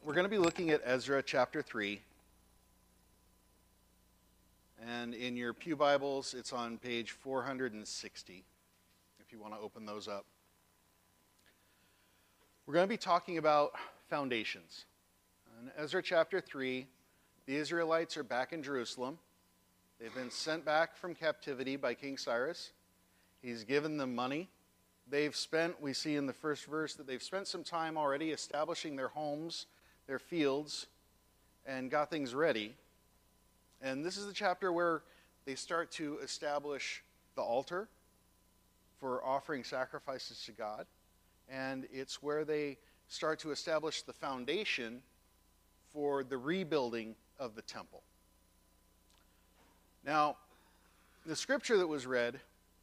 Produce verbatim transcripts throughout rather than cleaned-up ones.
we're going to be looking at Ezra chapter three. And in your pew Bibles, it's on page four hundred sixty, if you want to open those up. We're going to be talking about foundations. In Ezra chapter three, the Israelites are back in Jerusalem. They've been sent back from captivity by King Cyrus. He's given them money. They've spent, we see in the first verse, that they've spent some time already establishing their homes, their fields, and got things ready. And this is the chapter where they start to establish the altar for offering sacrifices to God. And it's where they start to establish the foundation for the rebuilding of the temple. Now, the scripture that was read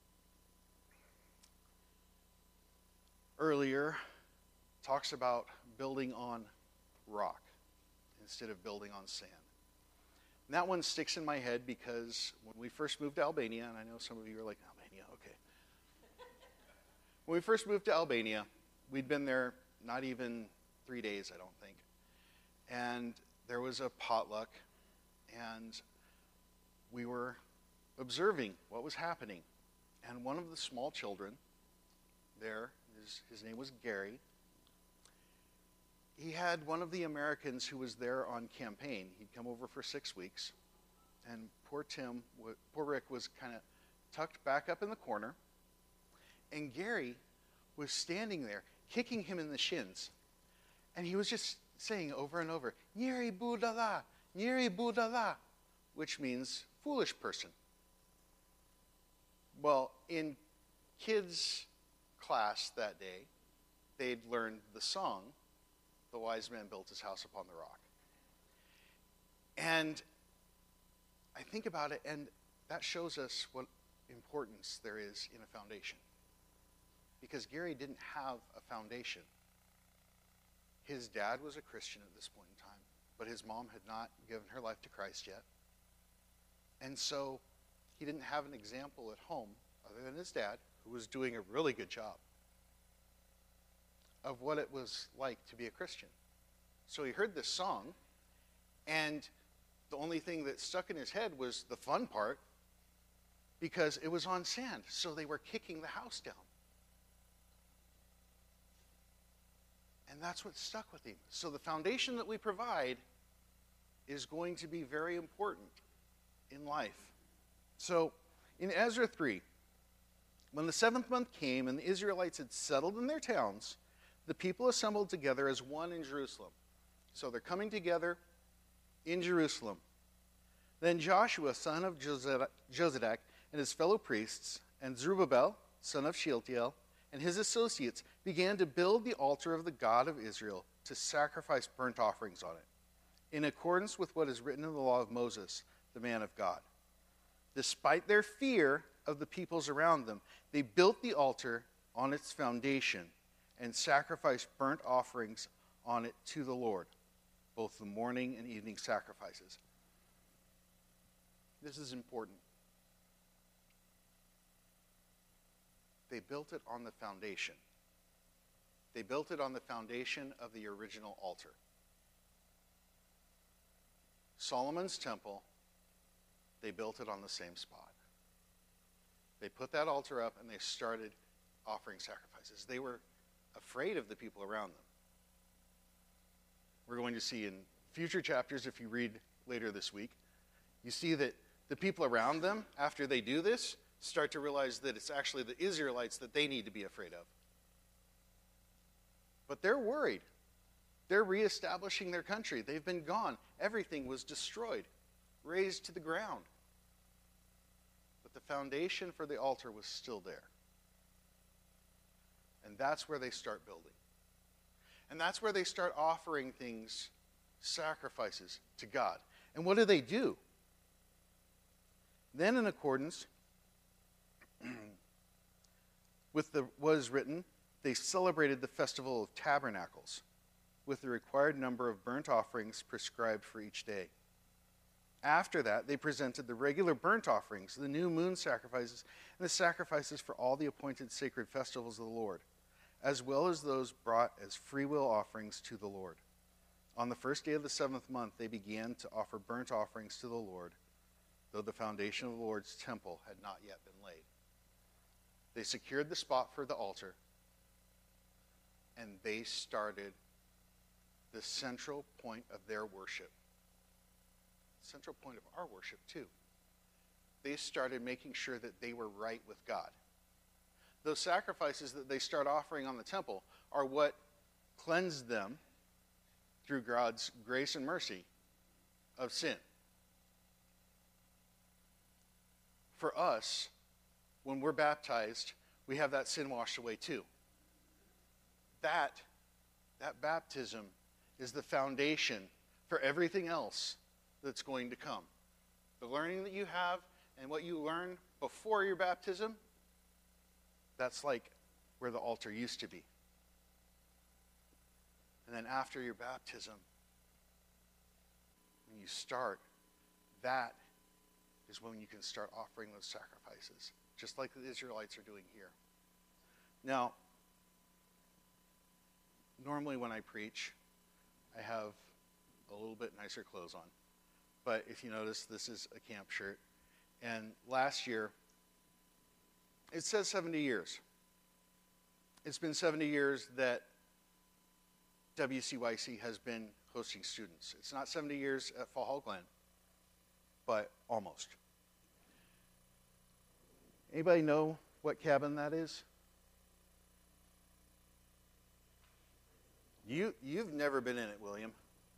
earlier talks about building on rock instead of building on sand. And that one sticks in my head because when we first moved to Albania, and I know some of you are like, Albania, okay. When we first moved to Albania, we'd been there not even three days, I don't think. And there was a potluck, and we were observing what was happening. And one of the small children there, his, his name was Gary, he had one of the Americans who was there on campaign. He'd come over for six weeks, and poor Tim, poor Rick was kind of tucked back up in the corner, and Gary was standing there, kicking him in the shins. And he was just saying over and over, Nyeri Budala, Nyeri Budala, which means foolish person. Well, in kids' class that day, they'd learned the song, The Wise Man Built His House Upon the Rock. And I think about it, and that shows us what importance there is in a foundation. Because Gary didn't have a foundation. His dad was a Christian at this point in time, but his mom had not given her life to Christ yet. And so he didn't have an example at home, other than his dad, who was doing a really good job, of what it was like to be a Christian. So he heard this song, and the only thing that stuck in his head was the fun part, because it was on sand, so they were kicking the house down. And that's what stuck with him. So the foundation that we provide is going to be very important in life. So in Ezra three, when the seventh month came and the Israelites had settled in their towns, the people assembled together as one in Jerusalem. So they're coming together in Jerusalem. Then Joshua, son of Jozadak, and his fellow priests, and Zerubbabel, son of Shealtiel, and his associates began to build the altar of the God of Israel to sacrifice burnt offerings on it, in accordance with what is written in the law of Moses, the man of God. Despite their fear of the peoples around them, they built the altar on its foundation and sacrificed burnt offerings on it to the Lord, both the morning and evening sacrifices. This is important. They built it on the foundation. They built it on the foundation of the original altar. Solomon's temple, they built it on the same spot. They put that altar up and they started offering sacrifices. They were afraid of the people around them. We're going to see in future chapters, if you read later this week, you see that the people around them, after they do this, start to realize that it's actually the Israelites that they need to be afraid of. But they're worried. They're reestablishing their country. They've been gone. Everything was destroyed, razed to the ground. But the foundation for the altar was still there. And that's where they start building. And that's where they start offering things, sacrifices to God. And what do they do? Then in accordance with the, what is written, they celebrated the festival of tabernacles with the required number of burnt offerings prescribed for each day. After that, they presented the regular burnt offerings, the new moon sacrifices, and the sacrifices for all the appointed sacred festivals of the Lord, as well as those brought as freewill offerings to the Lord. On the first day of the seventh month, they began to offer burnt offerings to the Lord, though the foundation of the Lord's temple had not yet been laid. They secured the spot for the altar, and they started the central point of their worship. Central point of our worship, too. They started making sure that they were right with God. Those sacrifices that they start offering on the temple are what cleansed them through God's grace and mercy of sin. For us, when we're baptized, we have that sin washed away too. That, that baptism is the foundation for everything else that's going to come. The learning that you have and what you learn before your baptism, that's like where the altar used to be. And then after your baptism, when you start, that is when you can start offering those sacrifices, just like the Israelites are doing here. Now, normally when I preach, I have a little bit nicer clothes on. But if you notice, this is a camp shirt. And last year, it says seventy years. It's been seventy years that W C Y C has been hosting students. It's not seventy years at Fall Hall Glen, but almost. Anybody know what cabin that is? You, you've never been in it, William.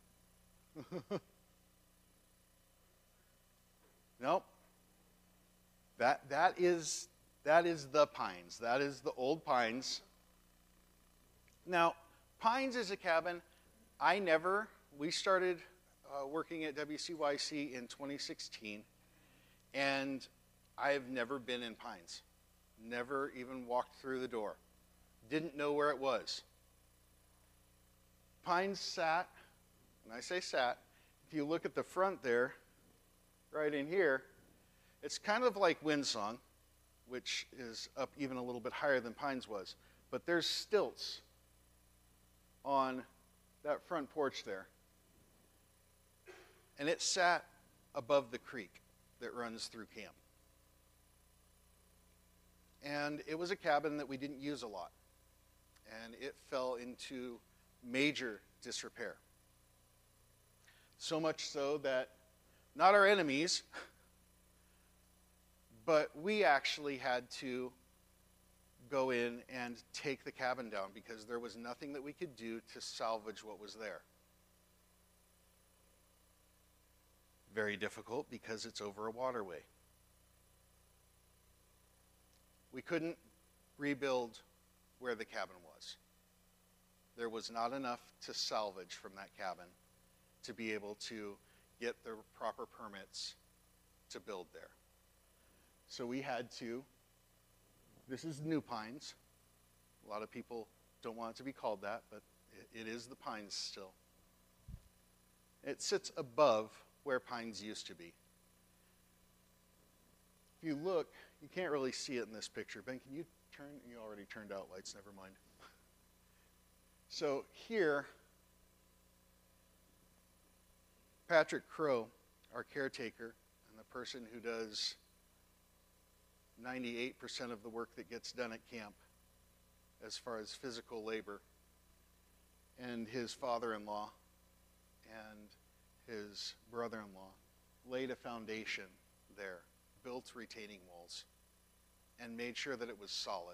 Nope. That, that, is, that is the Pines. That is the old Pines. Now, Pines is a cabin I never, we started uh, working at W C Y C in twenty sixteen, and I've never been in Pines. Never even walked through the door. Didn't know where it was. Pines sat, when I say sat, if you look at the front there, right in here, it's kind of like Windsong, which is up even a little bit higher than Pines was. But there's stilts on that front porch there. And it sat above the creek that runs through camp. And it was a cabin that we didn't use a lot. And it fell into major disrepair. So much so that not our enemies, but we actually had to go in and take the cabin down because there was nothing that we could do to salvage what was there. Very difficult because it's over a waterway. We couldn't rebuild where the cabin was. There was not enough to salvage from that cabin to be able to get the proper permits to build there. So we had to, this is New Pines. A lot of people don't want it to be called that, but it, it is the Pines still. It sits above where Pines used to be. If you look, you can't really see it in this picture. Ben, can you turn? You already turned out lights, never mind. So here, Patrick Crow, our caretaker, and the person who does ninety-eight percent of the work that gets done at camp as far as physical labor, and his father-in-law and his brother-in-law laid a foundation there, built retaining walls, and made sure that it was solid.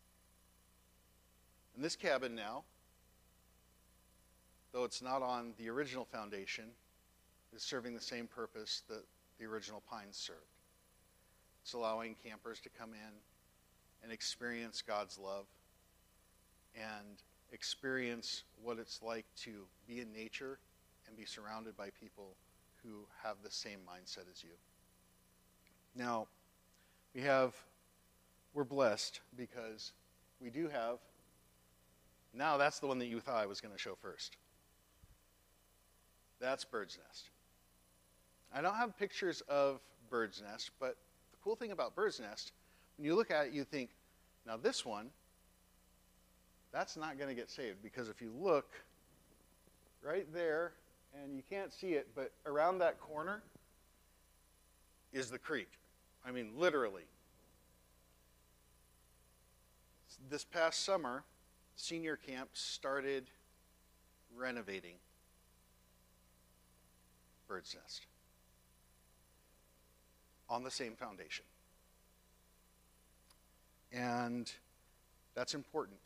And this cabin now, though it's not on the original foundation, is serving the same purpose that the original Pines served. It's allowing campers to come in and experience God's love and experience what it's like to be in nature and be surrounded by people who have the same mindset as you. Now, we have, we're blessed because we do have, now that's the one that you thought I was going to show first. That's Bird's Nest. I don't have pictures of Bird's Nest, but the cool thing about Bird's Nest, when you look at it, you think, now this one, that's not going to get saved, because if you look right there, and you can't see it, but around that corner is the creek. I mean, literally. This past summer, senior camp started renovating Bird's Nest on the same foundation. And that's important.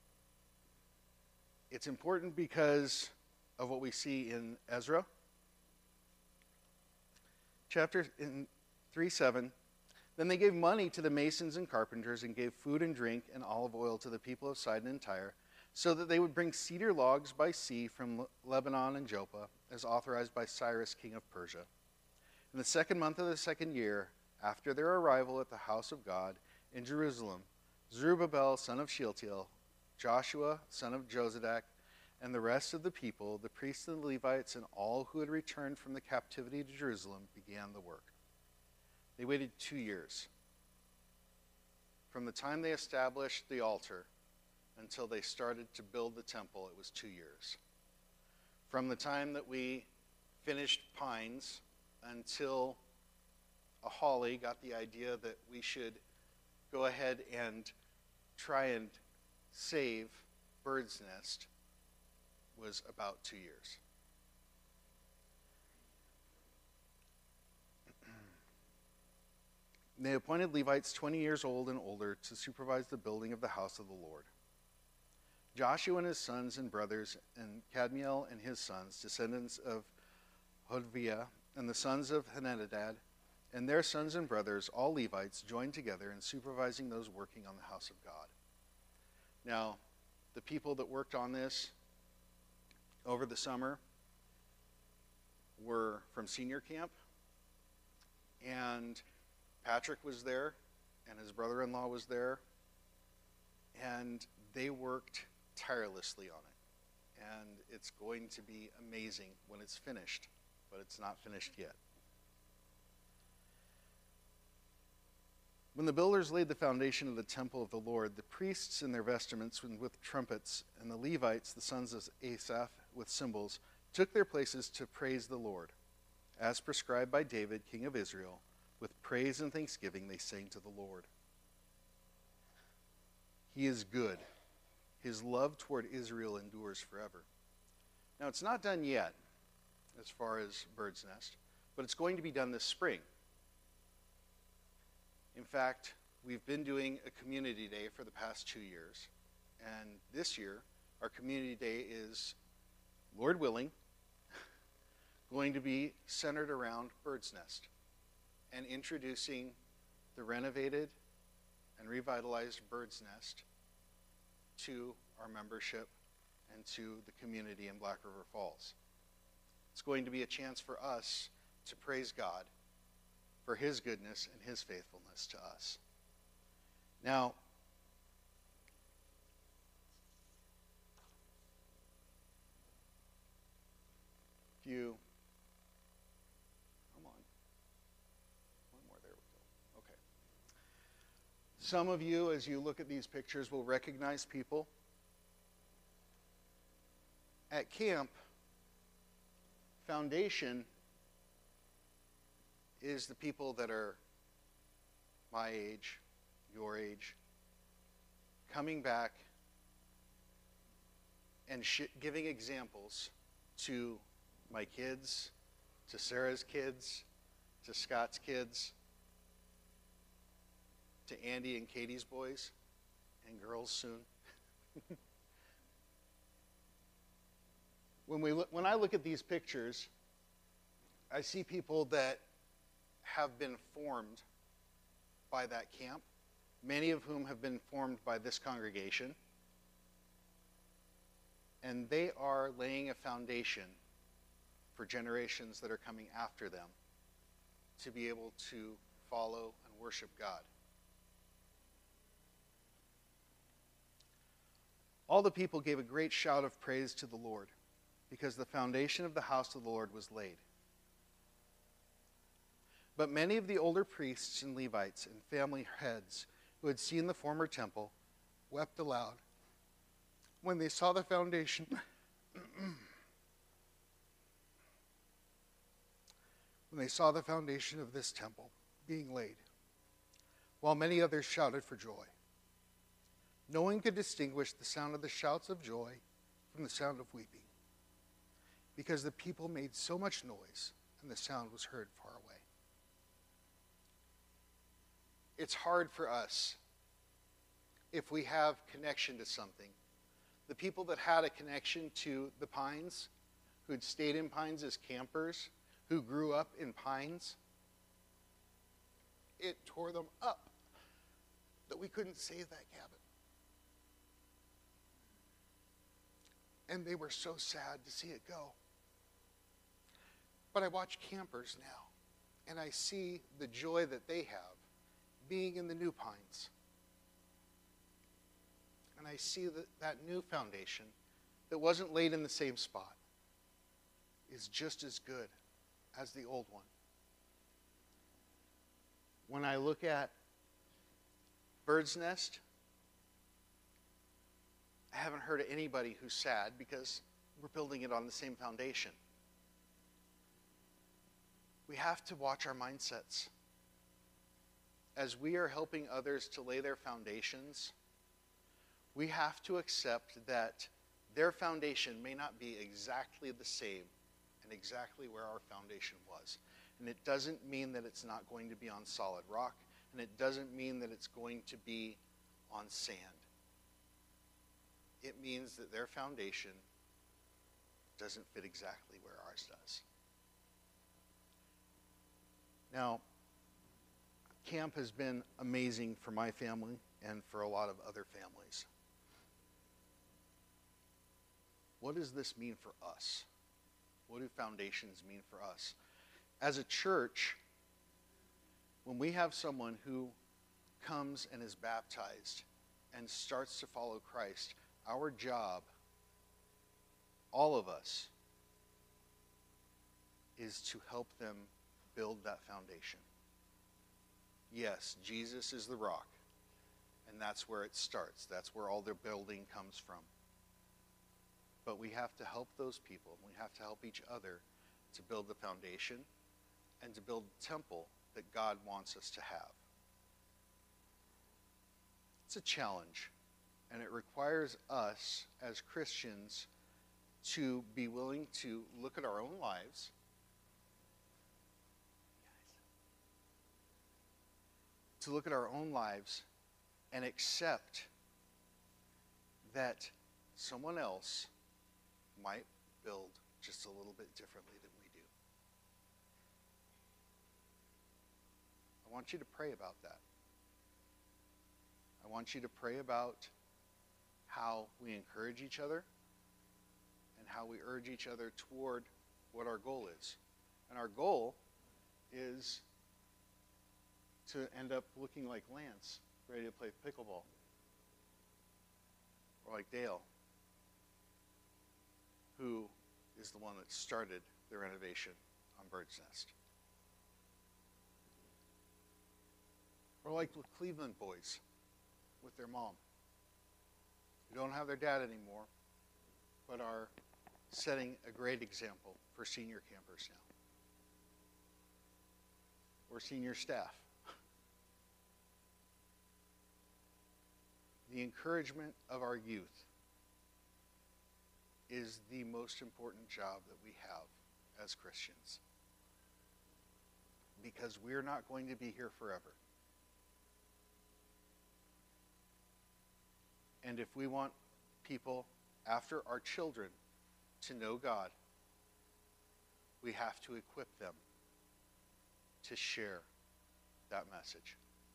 It's important because of what we see in Ezra. Chapter in three seven. Then they gave money to the masons and carpenters and gave food and drink and olive oil to the people of Sidon and Tyre, so that they would bring cedar logs by sea from Lebanon and Joppa, as authorized by Cyrus, king of Persia. In the second month of the second year, after their arrival at the house of God in Jerusalem, Zerubbabel, son of Shealtiel, Joshua, son of Jozadak, and the rest of the people, the priests and the Levites, and all who had returned from the captivity to Jerusalem, began the work. They waited two years. From the time they established the altar until they started to build the temple, it was two years. From the time that we finished Pines until Holly got the idea that we should go ahead and try and save Bird's Nest was about two years. They appointed Levites twenty years old and older to supervise the building of the house of the Lord. Joshua and his sons and brothers, and Kadmiel and his sons, descendants of Hodviah, and the sons of Henadad, and their sons and brothers, all Levites, joined together in supervising those working on the house of God. Now, the people that worked on this over the summer were from senior camp, and Patrick was there, and his brother-in-law was there, and they worked tirelessly on it. And it's going to be amazing when it's finished, but it's not finished yet. When the builders laid the foundation of the temple of the Lord, the priests in their vestments with trumpets, and the Levites, the sons of Asaph, with cymbals, took their places to praise the Lord. As prescribed by David, king of Israel, with praise and thanksgiving they sang to the Lord. He is good. His love toward Israel endures forever. Now, it's not done yet, as far as Bird's Nest, but it's going to be done this spring. In fact, we've been doing a community day for the past two years. And this year, our community day is, Lord willing, going to be centered around Bird's Nest and introducing the renovated and revitalized Bird's Nest to our membership and to the community in Black River Falls. It's going to be a chance for us to praise God for his goodness and his faithfulness to us. Now, if you, come on, one more, there we go, okay. Some of you, as you look at these pictures, will recognize people. At camp, foundation is the people that are my age, your age, coming back and sh- giving examples to my kids, to Sarah's kids, to Scott's kids, to Andy and Katie's boys and girls soon. when we look, when I look at these pictures, I see people that have been formed by that camp, many of whom have been formed by this congregation, and they are laying a foundation for generations that are coming after them to be able to follow and worship God. All the people gave a great shout of praise to the Lord, because the foundation of the house of the Lord was laid. But many of the older priests and Levites and family heads who had seen the former temple wept aloud when they saw the foundation when they saw the foundation of this temple being laid, while many others shouted for joy. No one could distinguish the sound of the shouts of joy from the sound of weeping, because the people made so much noise and the sound was heard far away. It's hard for us if we have connection to something. The people that had a connection to the Pines, who had stayed in Pines as campers, who grew up in Pines, it tore them up that we couldn't save that cabin. And they were so sad to see it go. But I watch campers now, and I see the joy that they have being in the new Pines. And I see that that new foundation that wasn't laid in the same spot is just as good as the old one. When I look at Bird's Nest, I haven't heard of anybody who's sad because we're building it on the same foundation. We have to watch our mindsets. As we are helping others to lay their foundations, we have to accept that their foundation may not be exactly the same and exactly where our foundation was. And it doesn't mean that it's not going to be on solid rock, and it doesn't mean that it's going to be on sand. It means that their foundation doesn't fit exactly where ours does. Now, camp has been amazing for my family and for a lot of other families. What does this mean for us? What do foundations mean for us? As a church, when we have someone who comes and is baptized and starts to follow Christ, our job, all of us, is to help them build that foundation. Yes, Jesus is the rock, and that's where it starts. That's where all their building comes from. But we have to help those people, and we have to help each other to build the foundation and to build the temple that God wants us to have. It's a challenge, and it requires us as Christians to be willing to look at our own lives to look at our own lives and accept that someone else might build just a little bit differently than we do. I want you to pray about that. I want you to pray about how we encourage each other and how we urge each other toward what our goal is. And our goal is to end up looking like Lance, ready to play pickleball. Or like Dale, who is the one that started the renovation on Bird's Nest. Or like the Cleveland boys with their mom, who don't have their dad anymore, but are setting a great example for senior campers now. Or senior staff. The encouragement of our youth is the most important job that we have as Christians. Because we're not going to be here forever. And if we want people after our children to know God, we have to equip them to share that message.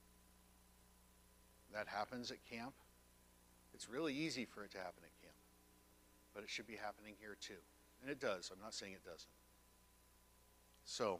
That happens at camp. It's really easy for it to happen at camp, but it should be happening here too. And it does. I'm not saying it doesn't. So,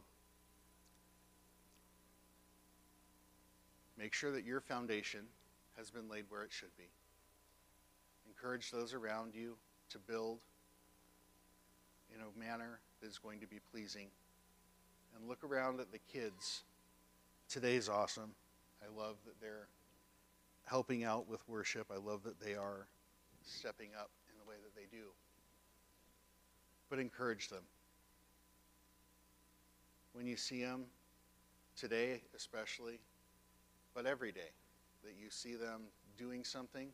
make sure that your foundation has been laid where it should be. Encourage those around you to build in a manner that is going to be pleasing. And look around at the kids. Today's awesome. I love that they're helping out with worship. I love that they are stepping up in the way that they do. But encourage them. when you see them, today especially, but every day that you see them doing something,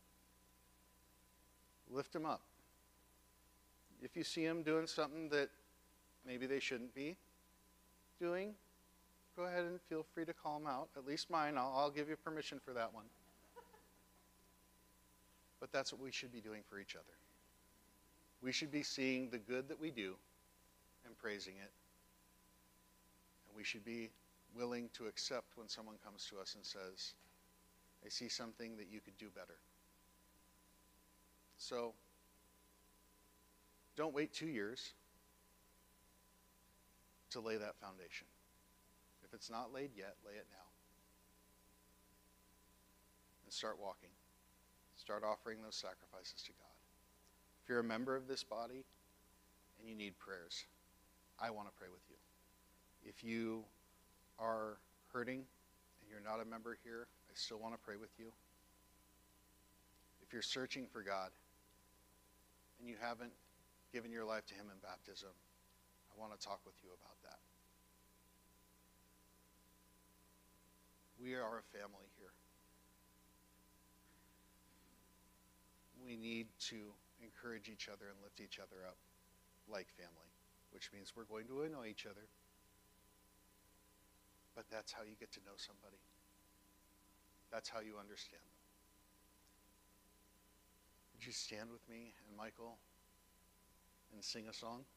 lift them up. If you see them doing something that maybe they shouldn't be doing, go ahead and feel free to call them out. At least mine, I'll, I'll give you permission for that one. But that's what we should be doing for each other. We should be seeing the good that we do and praising it. And we should be willing to accept when someone comes to us and says, I see something that you could do better. So, don't wait two years to lay that foundation. If it's not laid yet, lay it now. And start walking. Start offering those sacrifices to God. If you're a member of this body and you need prayers, I want to pray with you. If you are hurting and you're not a member here, I still want to pray with you. If you're searching for God and you haven't given your life to him in baptism, I want to talk with you about that. We are a family here. We need to encourage each other and lift each other up like family, which means we're going to annoy each other. But that's how you get to know somebody. That's how you understand them. Would you stand with me and Michael and sing a song?